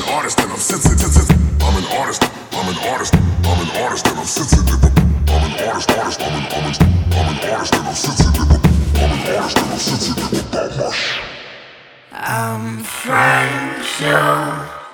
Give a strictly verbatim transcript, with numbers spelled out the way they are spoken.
artist and I'm sensitive. I'm an artist. I'm an artist. I'm an artist and I'm sensitive. I'm an artist. Artist. I'm an I'm an I'm an artist and I'm sensitive. I'm an artist and I'm sensitive about my shit. I'm fragile.